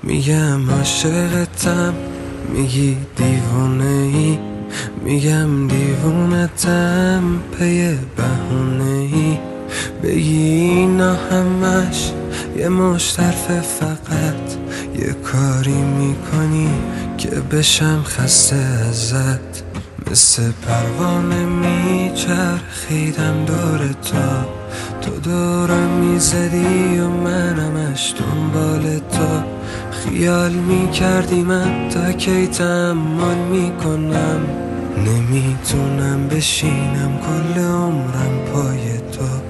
میگم عاشقتم، میگی دیوونه ای، میگم دیوونتم پی بهونه ای. بگی اینا همش یه مشترفه، فقط یه کاری میکنی که بشم خسته ازت. مثل پروانه میچرخیدم دور تو دورم میزدی و منمش دنبال تو. خیال میکردی من تا کی تحمل میکنم، نمیتونم بشینم کل عمرم پای تو.